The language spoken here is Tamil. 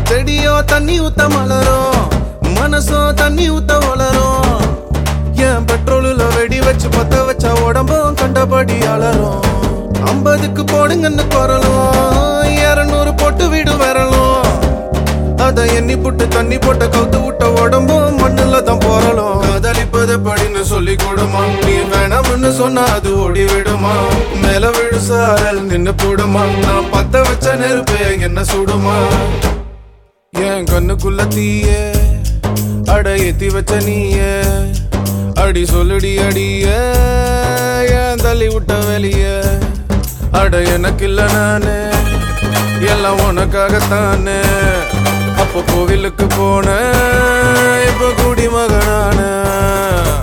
செடியோ தண்ணி ஊத்த மலரும், மனசோ தண்ணி ஊத்த வளரும். என் பெட்ரோலுல வெடி வச்சு பத்த வச்ச உடம்பும் கண்டபடி அலரும். 50க்கு போடுங்கன்னு குரலும், 200 போட்டு வீடு வரலும். அத எண்ணி புட்டு தண்ணி போட்ட கவுத்து விட்ட உடம்பும் மண்ணுல தான் போறலும். காதலிப்பது படின்னு சொல்லி கொடுமா, நீ வேணாம்னு சொன்னா அது ஓடி விடுமா. மேல விடு சாரல் நின்னு போடுமா, நான் பத்த வச்ச நெருப்பே என்ன சுடுமா. என் கண்ணுக்குள்ள தீய அட ஏத்தி வச்ச நீயே, அடி சொல்லுடி அடிய ஏன் தள்ளி விட்ட வெளிய. அட எனக்கு இல்ல நானே எல்லாம் உனக்காகத்தானே. அப்போ கோவிலுக்கு போன இப்ப குடிமகனான